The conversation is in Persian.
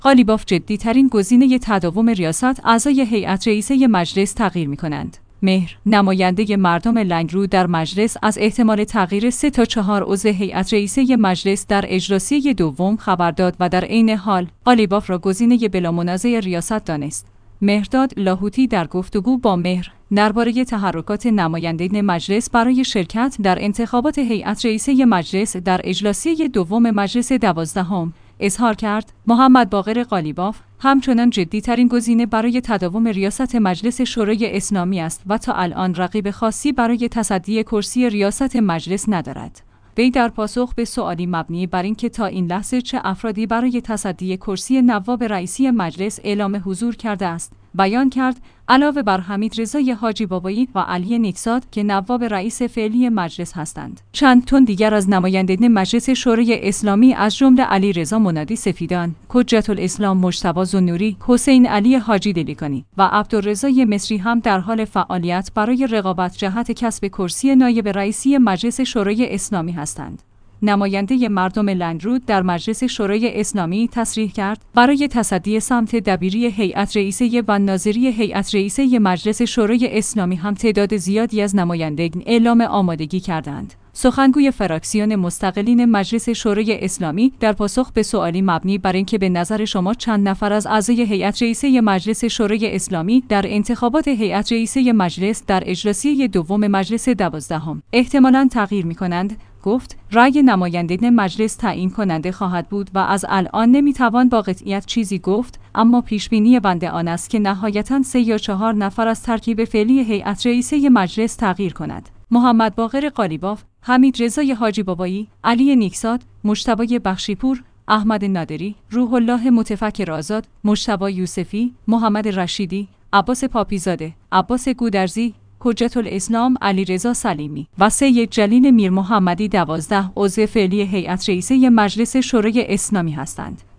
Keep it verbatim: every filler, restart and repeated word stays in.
قالیباف جدی ترین گزینه تداوم ریاست اعضای هیئت رئیسه مجلس تغییر می‌کنند. مهر، نماینده مردم لنگرود در مجلس، از احتمال تغییر سه تا چهار عضو هیئت رئیسه مجلس در اجلاسی دوم خبر داد و در عین حال قالیباف را گزینه بلامنازع ریاست دانست. مهرداد لاهوتی در گفتگو با مهر درباره تحرکات نمایندگان مجلس برای شرکت در انتخابات هیئت رئیسه مجلس در اجلاسی دوم مجلس دوازدهم اظهار کرد محمد باقر قالیباف همچنان جدی‌ترین گزینه برای تداوم ریاست مجلس شورای اسلامی است و تا الان رقیب خاصی برای تصدی کرسی ریاست مجلس ندارد. وی در پاسخ به سوالی مبنی بر اینکه تا این لحظه چه افرادی برای تصدی کرسی نواب رئیسی مجلس اعلام حضور کرده است، بیان کرد علاوه بر حمید رضای حاجی بابایی و علی نیکزاد که نواب رئیس فعلی مجلس هستند، چند تن دیگر از نمایندگان مجلس شورای اسلامی از جمله علی رضا منادی سفیدان، حجت الاسلام مجتبی زنوری، حسین علی حاجی دلیگانی و عبدالرضای مصری هم در حال فعالیت برای رقابت جهت کسب کرسی نایب رئیسی مجلس شورای اسلامی هستند. نماینده مردم لنگرود در مجلس شورای اسلامی تصریح کرد برای تصدی سمت دبیری هیئت رئیسه و ناظری هیئت رئیسه مجلس شورای اسلامی هم تعداد زیادی از نمایندگان اعلام آمادگی کردند. سخنگوی فراکسیون مستقلین مجلس شورای اسلامی در پاسخ به سوالی مبنی بر اینکه به نظر شما چند نفر از اعضای هیئت رئیسه مجلس شورای اسلامی در انتخابات هیئت رئیسه مجلس در اجلاسی دوم مجلس دوازدهم احتمالاً تغییر می‌کنند، گفت رأی نمایندگان مجلس تعیین کننده خواهد بود و از الان نمیتوان با قطعیت چیزی گفت، اما پیشبینی بنده آن است که نهایتاً سه یا چهار نفر از ترکیب فعلی هیئت رئیسه مجلس تغییر کند. محمد باقر قالیباف، حمید رضای حاجی بابایی، علی نیکزاد، مجتبی بخشیپور، احمد نادری، روح الله متفکر آزاد، مجتبی یوسفی، محمد رشیدی، عباس پاپیزاده، عباس گودرزی، حجت الاسلام علیرضا سلیمی و سید جلیل میر محمدی دوازده عضو فعلی هیئت رئیسه مجلس شورای اسلامی هستند.